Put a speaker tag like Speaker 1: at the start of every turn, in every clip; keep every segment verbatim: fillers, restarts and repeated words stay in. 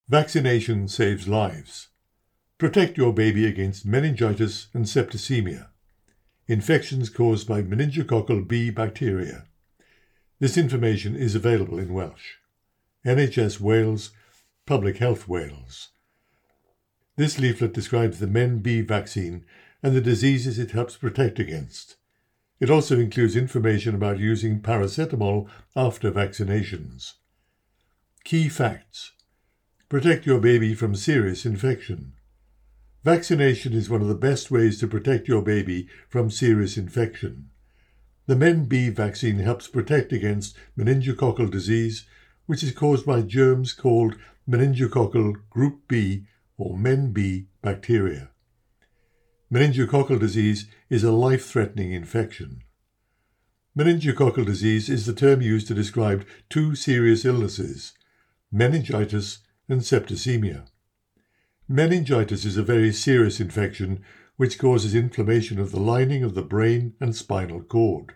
Speaker 1: Vaccination saves lives. Protect your baby against meningitis and septicemia, infections caused by meningococcal B bacteria. This information is available in Welsh. N H S Wales, Public Health Wales. This leaflet describes the Men B vaccine and the diseases it helps protect against. It also includes information about using paracetamol after vaccinations. Key facts. Protect your baby from serious infection. Vaccination is one of the best ways to protect your baby from serious infection. The Men B vaccine helps protect against meningococcal disease, which is caused by germs called meningococcal group B or Men B bacteria. Meningococcal disease is a life-threatening infection. Meningococcal disease is the term used to describe two serious illnesses, meningitis and septicemia. Meningitis is a very serious infection which causes inflammation of the lining of the brain and spinal cord.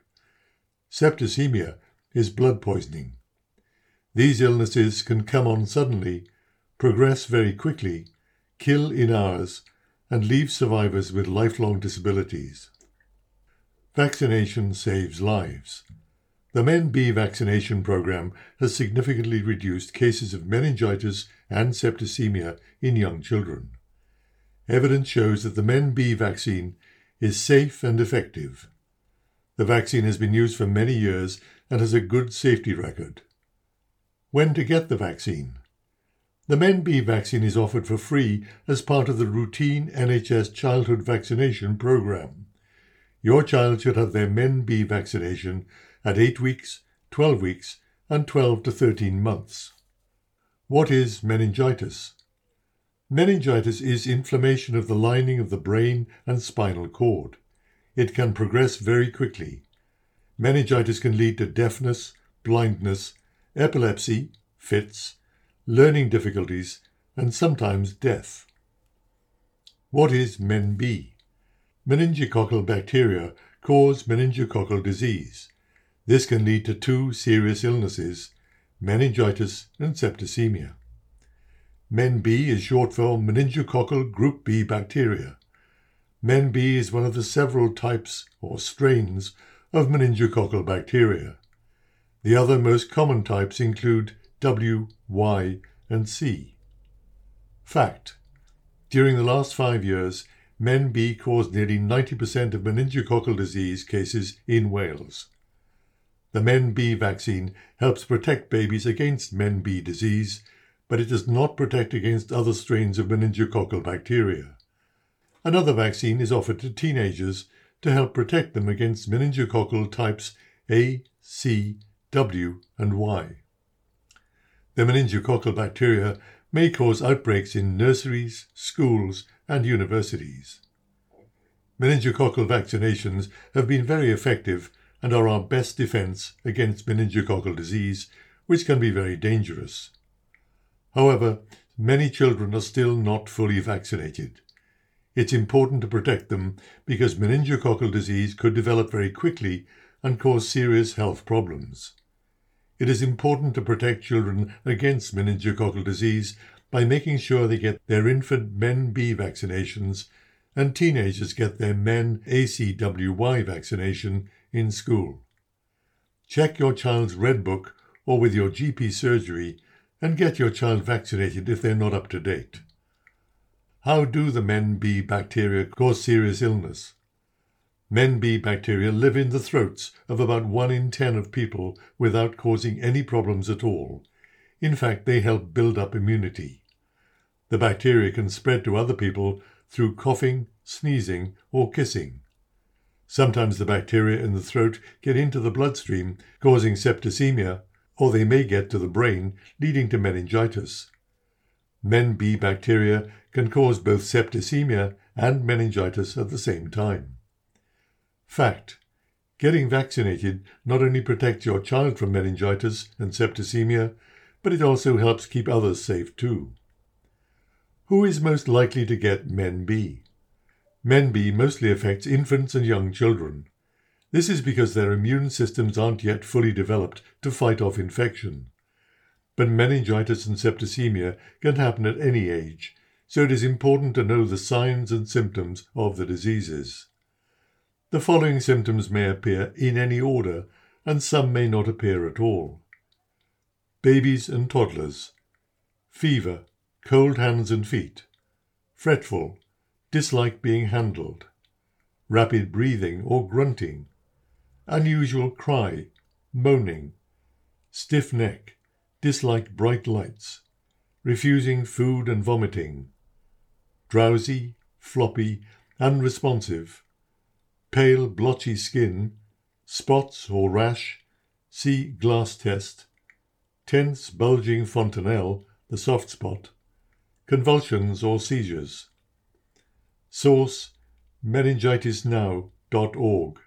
Speaker 1: Septicemia is blood poisoning. These illnesses can come on suddenly, progress very quickly, kill in hours, and leave survivors with lifelong disabilities. Vaccination saves lives. The Men B vaccination program has significantly reduced cases of meningitis and septicemia in young children. Evidence shows that the Men B vaccine is safe and effective. The vaccine has been used for many years and has a good safety record. When to get the vaccine? The Men B vaccine is offered for free as part of the routine N H S childhood vaccination program. Your child should have their Men B vaccination at eight weeks, twelve weeks, and twelve to thirteen months. What is meningitis? Meningitis is inflammation of the lining of the brain and spinal cord. It can progress very quickly. Meningitis can lead to deafness, blindness, epilepsy, fits, learning difficulties, and sometimes death. What is Men B? Meningococcal bacteria cause meningococcal disease. This can lead to two serious illnesses, meningitis and septicemia. Men B is short for meningococcal group B bacteria. Men B is one of the several types or strains of meningococcal bacteria. The other most common types include W, Y, and C. Fact. During the last five years, Men B caused nearly ninety percent of meningococcal disease cases in Wales. The Men B vaccine helps protect babies against Men B disease, but it does not protect against other strains of meningococcal bacteria. Another vaccine is offered to teenagers to help protect them against meningococcal types A, C, W, and Y. The meningococcal bacteria may cause outbreaks in nurseries, schools, and universities. Meningococcal vaccinations have been very effective and are our best defense against meningococcal disease, which can be very dangerous. However, many children are still not fully vaccinated. It's important to protect them because meningococcal disease could develop very quickly and cause serious health problems. It is important to protect children against meningococcal disease by making sure they get their infant Men B vaccinations and teenagers get their Men A C W Y vaccination in school. Check your child's Red Book or with your G P surgery and get your child vaccinated if they're not up to date. How do the Men B bacteria cause serious illness? Men B bacteria live in the throats of about one in ten of people without causing any problems at all. In fact, they help build up immunity. The bacteria can spread to other people through coughing, sneezing, or kissing. Sometimes the bacteria in the throat get into the bloodstream, causing septicemia, or they may get to the brain, leading to meningitis. Men B bacteria can cause both septicemia and meningitis at the same time. Fact. Getting vaccinated not only protects your child from meningitis and septicemia, but it also helps keep others safe too. Who is most likely to get Men B? Men B mostly affects infants and young children. This is because their immune systems aren't yet fully developed to fight off infection. but meningitis and septicemia can happen at any age, so it is important to know the signs and symptoms of the diseases. The following symptoms may appear in any order, and some may not appear at all. Babies and toddlers. Fever, cold hands and feet. Fretful, dislike being handled. Rapid breathing or grunting. Unusual cry, moaning. Stiff neck, dislike bright lights. Refusing food and vomiting. Drowsy, floppy, unresponsive. Pale, blotchy skin, spots or rash, see glass test. Tense, bulging fontanelle, the soft spot. Convulsions or seizures. Source: meningitis now dot org.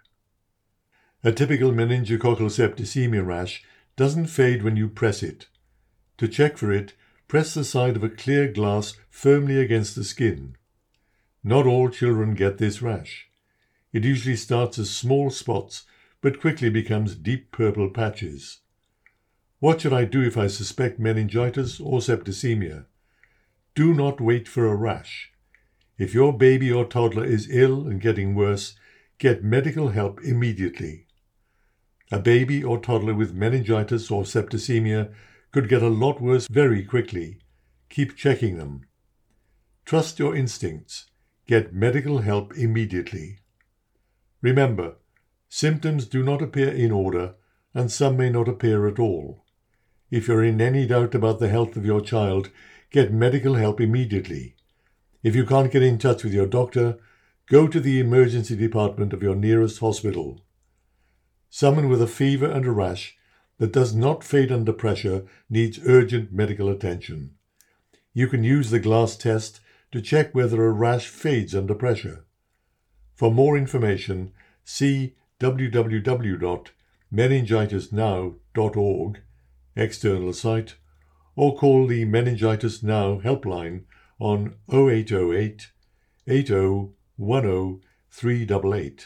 Speaker 1: A typical meningococcal septicemia rash doesn't fade when you press it. To check for it, press the side of a clear glass firmly against the skin. Not all children get this rash. It usually starts as small spots, but quickly becomes deep purple patches. What should I do if I suspect meningitis or septicemia? Do not wait for a rash. If your baby or toddler is ill and getting worse, get medical help immediately. A baby or toddler with meningitis or septicemia could get a lot worse very quickly. Keep checking them. Trust your instincts. Get medical help immediately. Remember, symptoms do not appear in order, and some may not appear at all. If you're in any doubt about the health of your child, get medical help immediately. If you can't get in touch with your doctor, go to the emergency department of your nearest hospital. Someone with a fever and a rash that does not fade under pressure needs urgent medical attention. You can use the glass test to check whether a rash fades under pressure. For more information, see w w w dot meningitis now dot org, external site, or call the Meningitis Now helpline on oh eight oh eight, eight oh one oh, three eight eight.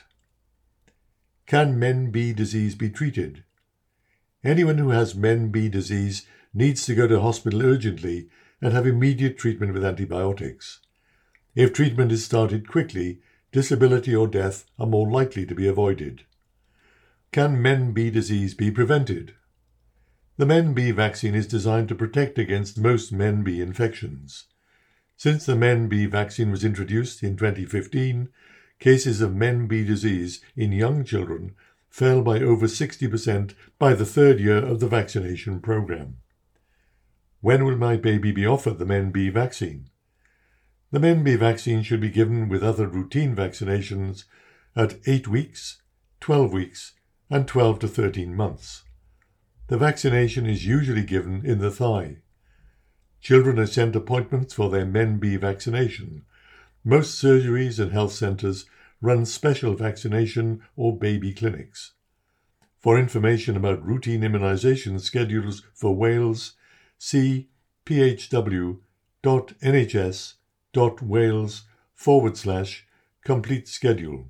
Speaker 1: Can Men B disease be treated? Anyone who has Men B disease needs to go to hospital urgently and have immediate treatment with antibiotics. If treatment is started quickly, disability or death are more likely to be avoided. Can Men B disease be prevented? The Men B vaccine is designed to protect against most Men B infections. Since the Men B vaccine was introduced in twenty fifteen, cases of Men B disease in young children fell by over sixty percent by the third year of the vaccination program. When will my baby be offered the Men B vaccine? The Men B vaccine should be given with other routine vaccinations at eight weeks, twelve weeks, and twelve to thirteen months. The vaccination is usually given in the thigh. Children are sent appointments for their Men B vaccination. Most surgeries and health centres run special vaccination or baby clinics. For information about routine immunisation schedules for Wales, see phw dot nhs dot wales forward slash complete schedule.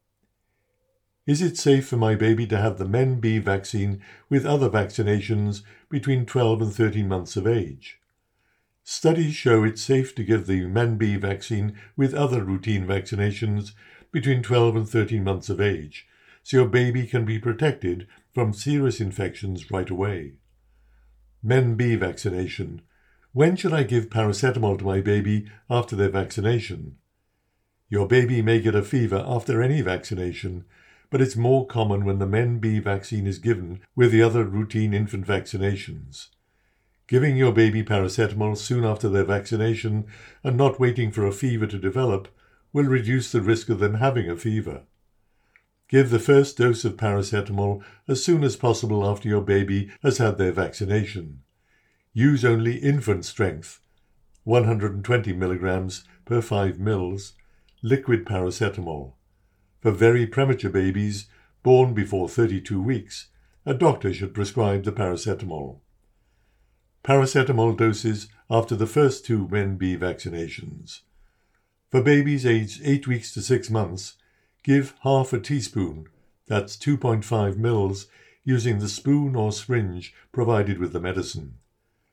Speaker 1: Is it safe for my baby to have the Men B vaccine with other vaccinations between twelve and thirteen months of age? Studies show it's safe to give the Men B vaccine with other routine vaccinations between twelve and thirteen months of age, so your baby can be protected from serious infections right away. Men B vaccination. When should I give paracetamol to my baby after their vaccination? Your baby may get a fever after any vaccination, but it's more common when the Men B vaccine is given with the other routine infant vaccinations. Giving your baby paracetamol soon after their vaccination and not waiting for a fever to develop will reduce the risk of them having a fever. Give the first dose of paracetamol as soon as possible after your baby has had their vaccination. Use only infant strength, one hundred twenty milligrams per five mils, liquid paracetamol. For very premature babies, born before thirty-two weeks, a doctor should prescribe the paracetamol. Paracetamol doses after the first two Men B vaccinations. For babies aged eight weeks to six months, give half a teaspoon, that's two point five mils, using the spoon or syringe provided with the medicine.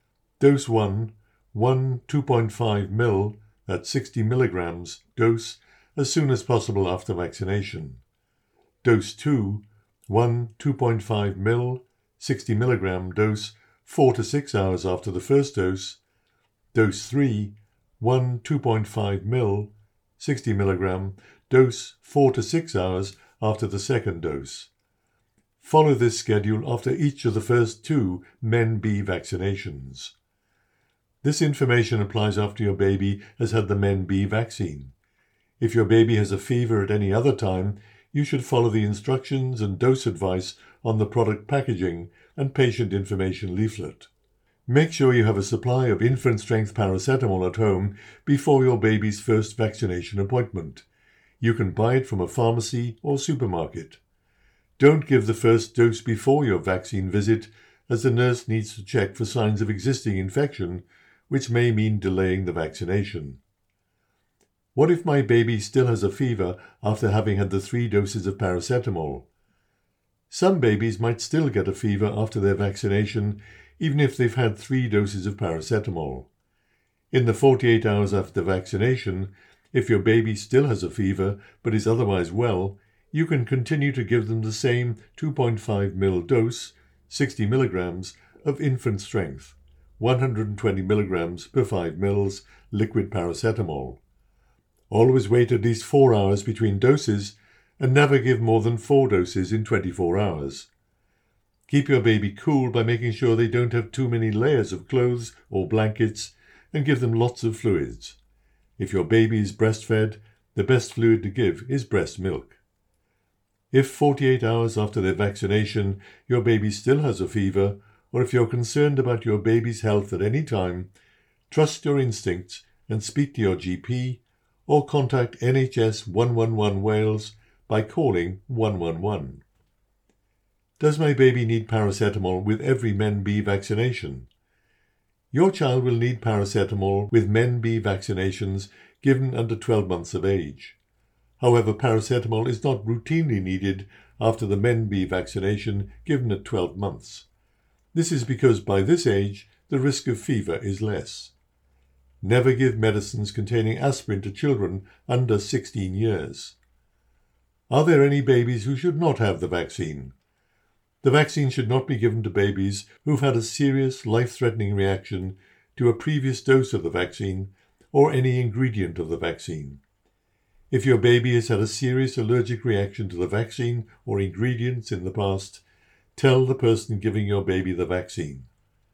Speaker 1: Dose one, one two point five milliliters, that's sixty milligrams, dose as soon as possible after vaccination. Dose two, one two point five milliliters, sixty milligram dose four to six hours after the first dose. Dose three, one two point five milliliters, sixty milligram dose four to six hours after the second dose. Follow this schedule after each of the first two M E N B vaccinations. This information applies after your baby has had the M E N B vaccine. If your baby has a fever at any other time, you should follow the instructions and dose advice on the product packaging and patient information leaflet. Make sure you have a supply of infant-strength paracetamol at home before your baby's first vaccination appointment. You can buy it from a pharmacy or supermarket. Don't give the first dose before your vaccine visit, as the nurse needs to check for signs of existing infection, which may mean delaying the vaccination. What if my baby still has a fever after having had the three doses of paracetamol? Some babies might still get a fever after their vaccination, even if they've had three doses of paracetamol. In the forty-eight hours after vaccination, if your baby still has a fever but is otherwise well, you can continue to give them the same two point five milliliter dose, sixty milligrams, of infant strength, one hundred twenty milligrams per five milliliters liquid paracetamol. Always wait at least four hours between doses and never give more than four doses in twenty-four hours. Keep your baby cool by making sure they don't have too many layers of clothes or blankets, and give them lots of fluids. If your baby is breastfed, the best fluid to give is breast milk. If forty-eight hours after their vaccination your baby still has a fever, or if you're concerned about your baby's health at any time, trust your instincts and speak to your G P, or contact N H S one one one Wales by calling one one one. Does my baby need paracetamol with every M E N B vaccination? Your child will need paracetamol with M E N B vaccinations given under twelve months of age. However, paracetamol is not routinely needed after the M E N B vaccination given at twelve months. This is because by this age, the risk of fever is less. Never give medicines containing aspirin to children under sixteen years. Are there any babies who should not have the vaccine? The vaccine should not be given to babies who've had a serious, life-threatening reaction to a previous dose of the vaccine or any ingredient of the vaccine. If your baby has had a serious allergic reaction to the vaccine or ingredients in the past, tell the person giving your baby the vaccine.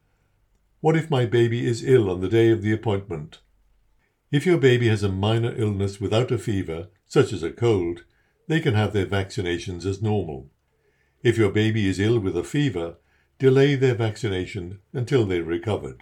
Speaker 1: What if my baby is ill on the day of the appointment? If your baby has a minor illness without a fever, such as a cold, they can have their vaccinations as normal. If your baby is ill with a fever, delay their vaccination until they're recovered.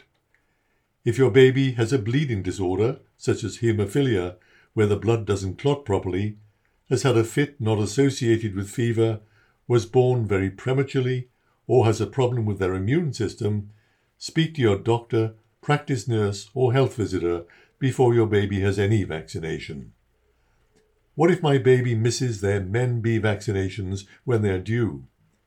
Speaker 1: If your baby has a bleeding disorder, such as haemophilia, where the blood doesn't clot properly, has had a fit not associated with fever, was born very prematurely, or has a problem with their immune system, speak to your doctor, practice nurse, or health visitor before your baby has any vaccination. What if my baby misses their M E N B vaccinations when they're due?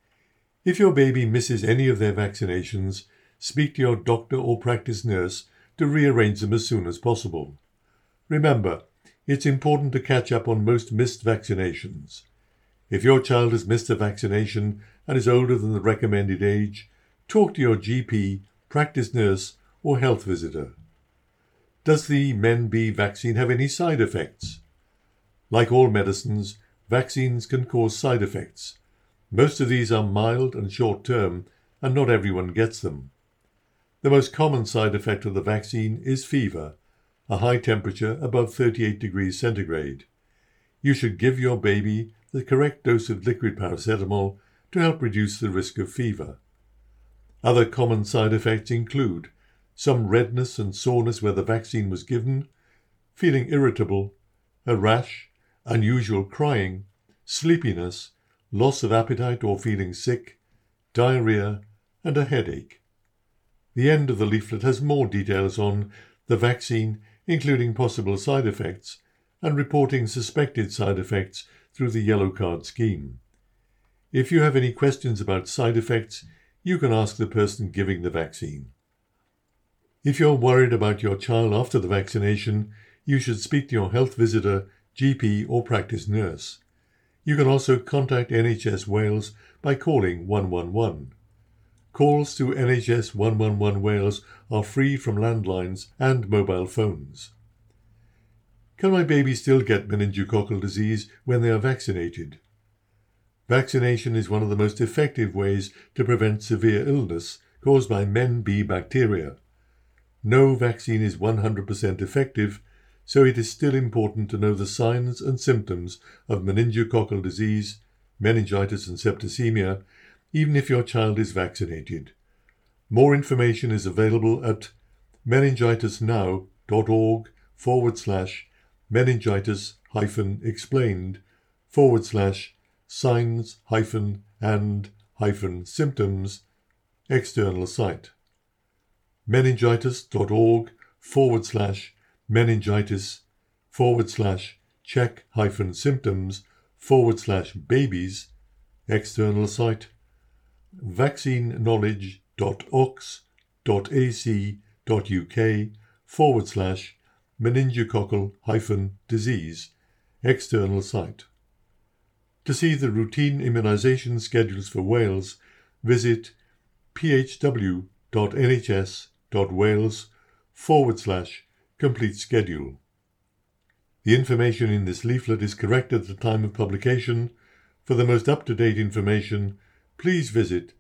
Speaker 1: If your baby misses any of their vaccinations, speak to your doctor or practice nurse to rearrange them as soon as possible. Remember, it's important to catch up on most missed vaccinations. If your child has missed a vaccination and is older than the recommended age, talk to your G P, practice nurse, or health visitor. Does the M E N B vaccine have any side effects? Like all medicines, vaccines can cause side effects. Most of these are mild and short-term, and not everyone gets them. The most common side effect of the vaccine is fever, a high temperature above thirty-eight degrees centigrade. You should give your baby the correct dose of liquid paracetamol to help reduce the risk of fever. Other common side effects include some redness and soreness where the vaccine was given, feeling irritable, a rash, unusual crying, sleepiness, loss of appetite or feeling sick, diarrhea, and a headache. The end of the leaflet has more details on the vaccine, including possible side effects, and reporting suspected side effects through the yellow card scheme. If you have any questions about side effects, you can ask the person giving the vaccine. If you're worried about your child after the vaccination, you should speak to your health visitor, G P or practice nurse. You can also contact N H S Wales by calling one one one. Calls to N H S one one one Wales are free from landlines and mobile phones. Can my baby still get meningococcal disease when they are vaccinated? Vaccination is one of the most effective ways to prevent severe illness caused by M E N B bacteria. No vaccine is one hundred percent effective, so it is still important to know the signs and symptoms of meningococcal disease, meningitis and septicemia, even if your child is vaccinated. More information is available at meningitisnow.org forward slash meningitis hyphen explained forward slash signs hyphen and hyphen symptoms external site. meningitis.org forward slash meningitis forward slash check hyphen symptoms forward slash babies external site. vaccineknowledge.ox.ac.uk forward slash meningococcal hyphen disease external site. To see the routine immunisation schedules for Wales, visit phw.nhs.wales forward slash complete schedule. The information in this leaflet is correct at the time of publication. For the most up-to-date information, please visit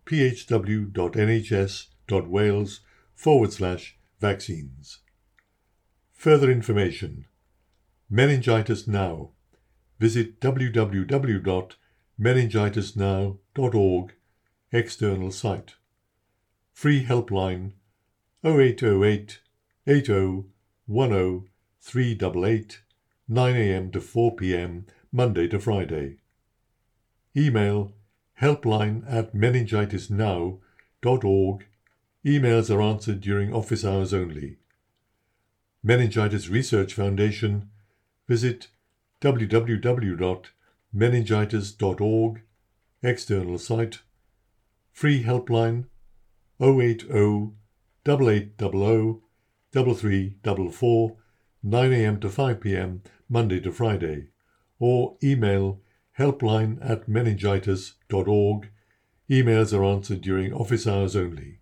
Speaker 1: phw.nhs.wales forward slash vaccines. Further information. Meningitis Now. Visit w w w dot meningitis now dot org external site. Free helpline oh eight oh eight, eight oh, one oh, three eight eight, nine a m to four p m Monday to Friday. Email helpline at meningitis now dot org. Emails are answered during office hours only. Meningitis Research Foundation. Visit w w w dot meningitis dot org external site. Free helpline oh eight oh, eight eight zero zero, three three four four, nine a m to five p m Monday to Friday, or email helpline at meningitis dot org. Emails are answered during office hours only.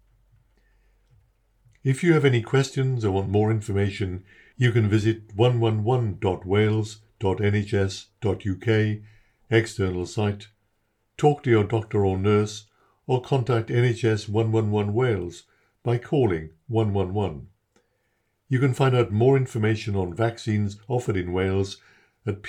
Speaker 1: If you have any questions or want more information, you can visit one one one dot wales dot n h s dot u k external site, talk to your doctor or nurse, or contact N H S one one one Wales by calling one one one. You can find out more information on vaccines offered in Wales at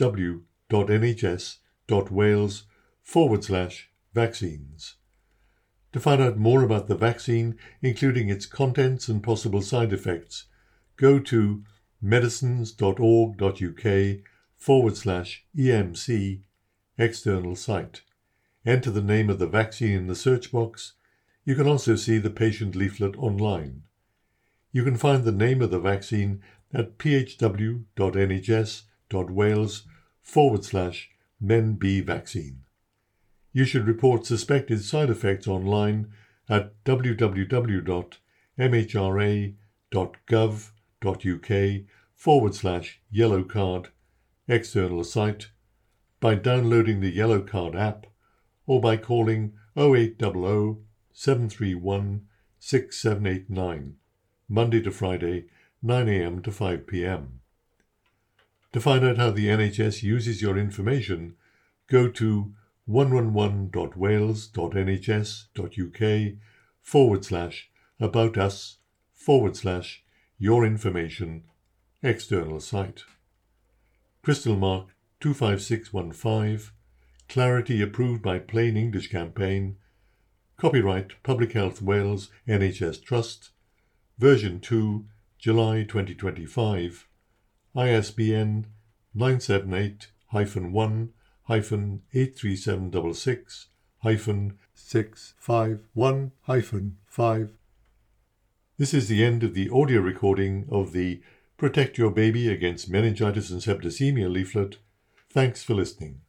Speaker 1: phw.nhs.wales forward slash vaccines. To find out more about the vaccine, including its contents and possible side effects, go to medicines.org.uk forward slash EMC external site. Enter the name of the vaccine in the search box. You can also see the patient leaflet online. You can find the name of the vaccine at phw.nhs.wales forward slash menb vaccine. You should report suspected side effects online at w w w dot m h r a dot gov dot u k forward slash yellow card external site by downloading the Yellow Card app or by calling oh eight hundred, seven three one, six seven eight nine, Monday to Friday, nine a m to five p m. To find out how the N H S uses your information, go to one one one dot wales dot n h s dot u k forward slash about us forward slash your information external site. Crystal Mark two five six one five, Clarity approved by Plain English Campaign, copyright Public Health Wales N H S Trust, version two, July twenty twenty-five, I S B N nine seven eight dash one dash eight three seven six six dash six five one dash five. This is the end of the audio recording of the Protect Your Baby Against Meningitis and Septicemia leaflet. Thanks for listening.